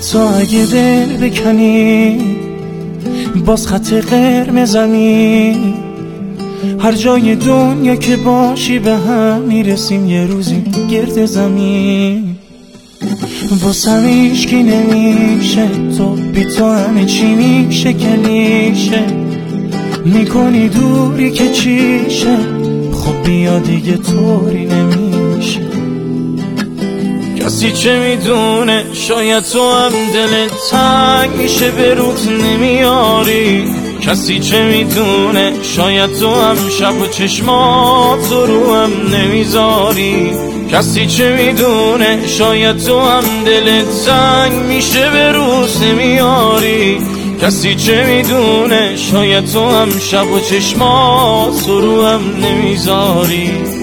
حتی اگه دل بکنی باز خط قرمزمی. هر جای دنیا که باشی به هم میرسیم یه روزی گرد زمین. واسم هیچکی نمیشه تو بی تو همه چی میشه کلیشه. میکنی دوری که چیشه خب بیا دیگه طوری نمیشه. کسی چه میدونه شاید تو هم دلت تنگ میشه به روت نمیاری. کسی چه میدونه شاید تو هم شب و چشمات رو هم نمیذاری. کسی چه میدونه شاید تو هم دلت تنگ میشه به روت نمیاری. کسی چه میدونه شاید تو هم شب و چشمات رو هم نمیذاری.